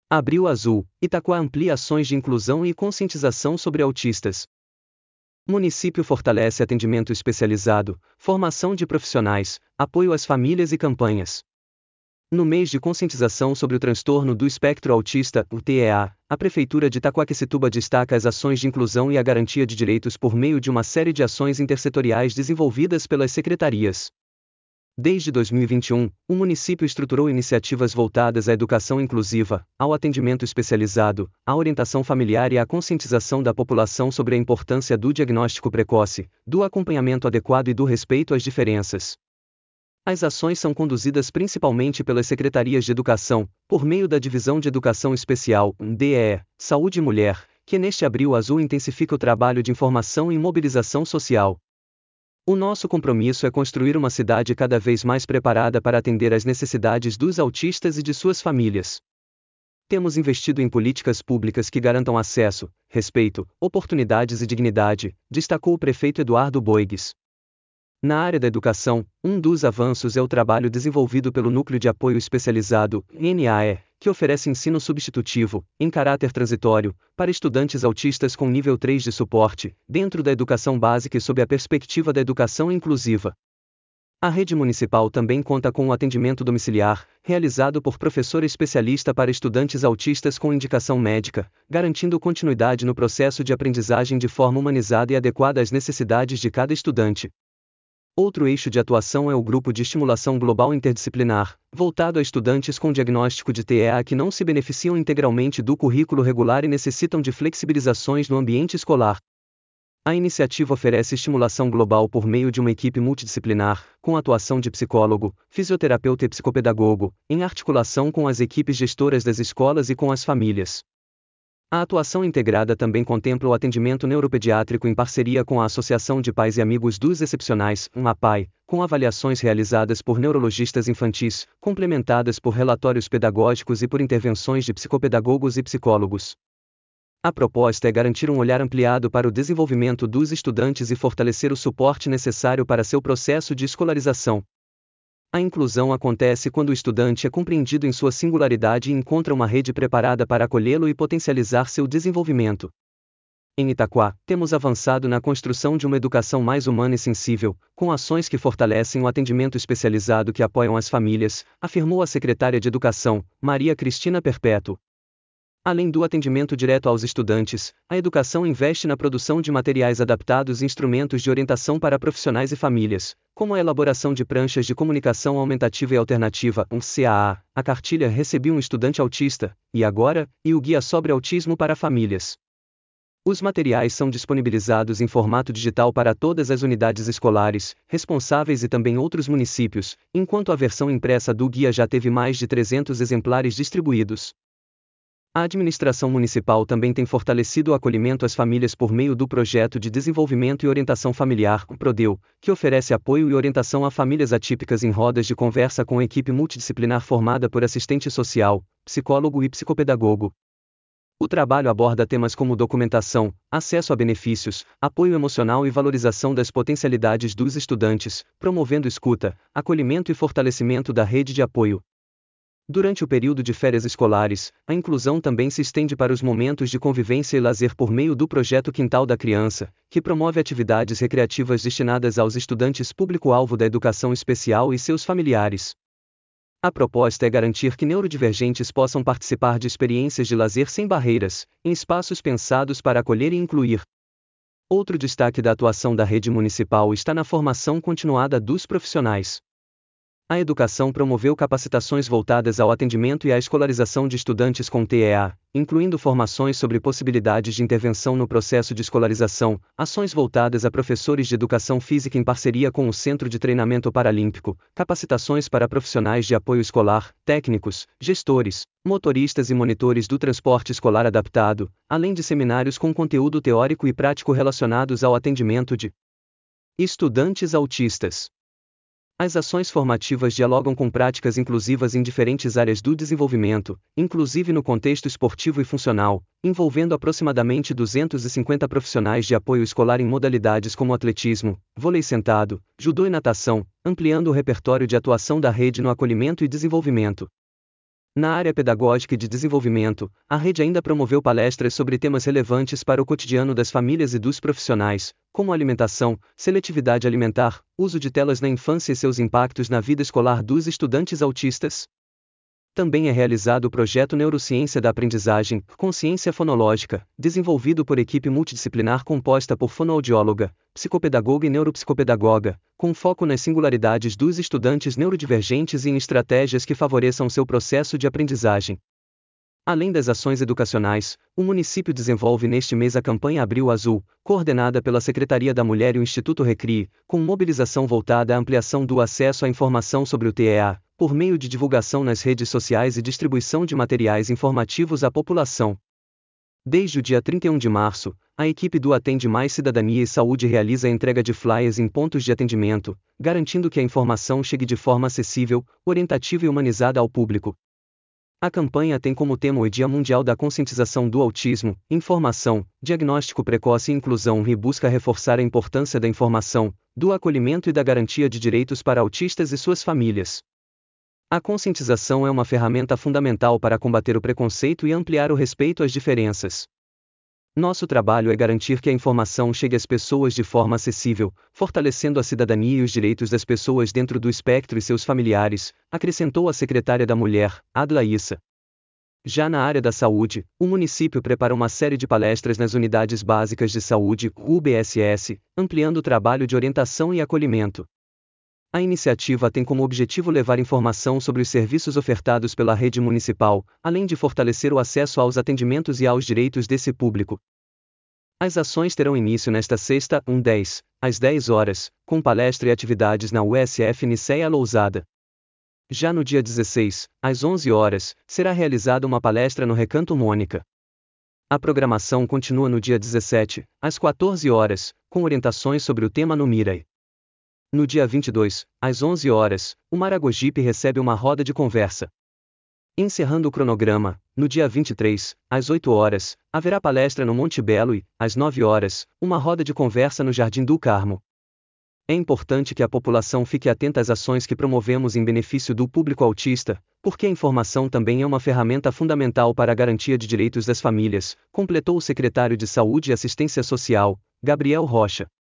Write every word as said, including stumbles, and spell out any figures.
Abril Azul, Itaquá amplia ações de inclusão e conscientização sobre autistas. Município fortalece atendimento especializado, formação de profissionais, apoio às famílias e campanhas. No mês de conscientização sobre o transtorno do espectro autista, o T E A, a Prefeitura de Itaquaquecetuba destaca as ações de inclusão e a garantia de direitos por meio de uma série de ações intersetoriais desenvolvidas pelas secretarias. Desde dois mil e vinte e um, o município estruturou iniciativas voltadas à educação inclusiva, ao atendimento especializado, à orientação familiar e à conscientização da população sobre a importância do diagnóstico precoce, do acompanhamento adequado e do respeito às diferenças. As ações são conduzidas principalmente pelas secretarias de educação, por meio da Divisão de Educação Especial, D E E, Saúde e Mulher, que neste Abril Azul intensifica o trabalho de informação e mobilização social. O nosso compromisso é construir uma cidade cada vez mais preparada para atender às necessidades dos autistas e de suas famílias. Temos investido em políticas públicas que garantam acesso, respeito, oportunidades e dignidade, destacou o prefeito Eduardo Boigues. Na área da educação, um dos avanços é o trabalho desenvolvido pelo Núcleo de Apoio Especializado, N A E, que oferece ensino substitutivo, em caráter transitório, para estudantes autistas com nível três de suporte, dentro da educação básica e sob a perspectiva da educação inclusiva. A rede municipal também conta com o atendimento domiciliar, realizado por professor especialista para estudantes autistas com indicação médica, garantindo continuidade no processo de aprendizagem de forma humanizada e adequada às necessidades de cada estudante. Outro eixo de atuação é o Grupo de Estimulação Global Interdisciplinar, voltado a estudantes com diagnóstico de T E A que não se beneficiam integralmente do currículo regular e necessitam de flexibilizações no ambiente escolar. A iniciativa oferece estimulação global por meio de uma equipe multidisciplinar, com atuação de psicólogo, fisioterapeuta e psicopedagogo, em articulação com as equipes gestoras das escolas e com as famílias. A atuação integrada também contempla o atendimento neuropediátrico em parceria com a Associação de Pais e Amigos dos Excepcionais, A P A I, com avaliações realizadas por neurologistas infantis, complementadas por relatórios pedagógicos e por intervenções de psicopedagogos e psicólogos. A proposta é garantir um olhar ampliado para o desenvolvimento dos estudantes e fortalecer o suporte necessário para seu processo de escolarização. A inclusão acontece quando o estudante é compreendido em sua singularidade e encontra uma rede preparada para acolhê-lo e potencializar seu desenvolvimento. Em Itaquá, temos avançado na construção de uma educação mais humana e sensível, com ações que fortalecem o atendimento especializado que apoiam as famílias, afirmou a secretária de Educação, Maria Cristina Perpétuo. Além do atendimento direto aos estudantes, a educação investe na produção de materiais adaptados e instrumentos de orientação para profissionais e famílias, como a elaboração de pranchas de comunicação aumentativa e alternativa, um C A A, a cartilha Recebi um Estudante Autista, e agora, e o Guia sobre Autismo para Famílias. Os materiais são disponibilizados em formato digital para todas as unidades escolares, responsáveis e também outros municípios, enquanto a versão impressa do guia já teve mais de trezentos exemplares distribuídos. A administração municipal também tem fortalecido o acolhimento às famílias por meio do Projeto de Desenvolvimento e Orientação Familiar, PRODEU, que oferece apoio e orientação a famílias atípicas em rodas de conversa com equipe multidisciplinar formada por assistente social, psicólogo e psicopedagogo. O trabalho aborda temas como documentação, acesso a benefícios, apoio emocional e valorização das potencialidades dos estudantes, promovendo escuta, acolhimento e fortalecimento da rede de apoio. Durante o período de férias escolares, a inclusão também se estende para os momentos de convivência e lazer por meio do projeto Quintal da Criança, que promove atividades recreativas destinadas aos estudantes público-alvo da educação especial e seus familiares. A proposta é garantir que neurodivergentes possam participar de experiências de lazer sem barreiras, em espaços pensados para acolher e incluir. Outro destaque da atuação da rede municipal está na formação continuada dos profissionais. A educação promoveu capacitações voltadas ao atendimento e à escolarização de estudantes com T E A, incluindo formações sobre possibilidades de intervenção no processo de escolarização, ações voltadas a professores de educação física em parceria com o Centro de Treinamento Paralímpico, capacitações para profissionais de apoio escolar, técnicos, gestores, motoristas e monitores do transporte escolar adaptado, além de seminários com conteúdo teórico e prático relacionados ao atendimento de estudantes autistas. As ações formativas dialogam com práticas inclusivas em diferentes áreas do desenvolvimento, inclusive no contexto esportivo e funcional, envolvendo aproximadamente duzentos e cinquenta profissionais de apoio escolar em modalidades como atletismo, vôlei sentado, judô e natação, ampliando o repertório de atuação da rede no acolhimento e desenvolvimento. Na área pedagógica e de desenvolvimento, a rede ainda promoveu palestras sobre temas relevantes para o cotidiano das famílias e dos profissionais, como alimentação, seletividade alimentar, uso de telas na infância e seus impactos na vida escolar dos estudantes autistas. Também é realizado o projeto Neurociência da Aprendizagem, Consciência Fonológica, desenvolvido por equipe multidisciplinar composta por fonoaudióloga, psicopedagoga e neuropsicopedagoga, com foco nas singularidades dos estudantes neurodivergentes e em estratégias que favoreçam seu processo de aprendizagem. Além das ações educacionais, o município desenvolve neste mês a campanha Abril Azul, coordenada pela Secretaria da Mulher e o Instituto Recrie, com mobilização voltada à ampliação do acesso à informação sobre o T E A, por meio de divulgação nas redes sociais e distribuição de materiais informativos à população. Desde o dia trinta e um de março, a equipe do Atende Mais Cidadania e Saúde realiza a entrega de flyers em pontos de atendimento, garantindo que a informação chegue de forma acessível, orientativa e humanizada ao público. A campanha tem como tema o Dia Mundial da Conscientização do Autismo, Informação, Diagnóstico Precoce e Inclusão e busca reforçar a importância da informação, do acolhimento e da garantia de direitos para autistas e suas famílias. A conscientização é uma ferramenta fundamental para combater o preconceito e ampliar o respeito às diferenças. Nosso trabalho é garantir que a informação chegue às pessoas de forma acessível, fortalecendo a cidadania e os direitos das pessoas dentro do espectro e seus familiares, acrescentou a secretária da Mulher, Adla Issa. Já na área da saúde, o município prepara uma série de palestras nas unidades básicas de saúde, U B S S, ampliando o trabalho de orientação e acolhimento. A iniciativa tem como objetivo levar informação sobre os serviços ofertados pela rede municipal, além de fortalecer o acesso aos atendimentos e aos direitos desse público. As ações terão início nesta sexta, um dez, às dez horas, com palestra e atividades na U S F Nicéia Lousada. Já no dia dezesseis, às onze horas, será realizada uma palestra no Recanto Mônica. A programação continua no dia dezessete, às quatorze horas, com orientações sobre o tema no Mirai. No dia vinte e dois, às onze horas, o Maragogipe recebe uma roda de conversa. Encerrando o cronograma, no dia vinte e três, às oito horas, haverá palestra no Monte Belo e, às nove horas, uma roda de conversa no Jardim do Carmo. É importante que a população fique atenta às ações que promovemos em benefício do público autista, porque a informação também é uma ferramenta fundamental para a garantia de direitos das famílias, completou o secretário de Saúde e Assistência Social, Gabriel Rocha.